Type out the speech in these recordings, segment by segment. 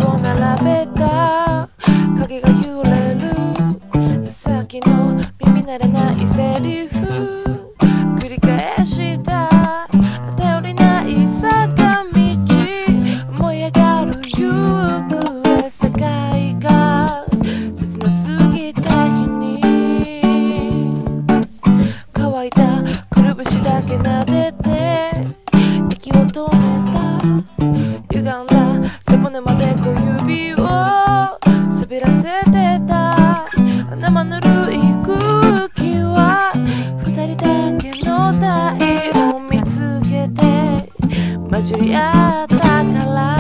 を並べた影が揺れるさっきの耳慣れないセリフ繰り返した頼りない坂道燃え上がる行方世界が切なすぎた日に乾いたくるぶしだけ撫でて息を止めた歪んだ背骨まで小指を滑らせてた生ぬるい空気は二人だけの体を見つけて混じり合ったから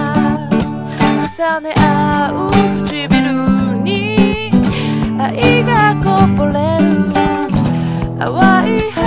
重ね合う唇に愛がこぼれる淡い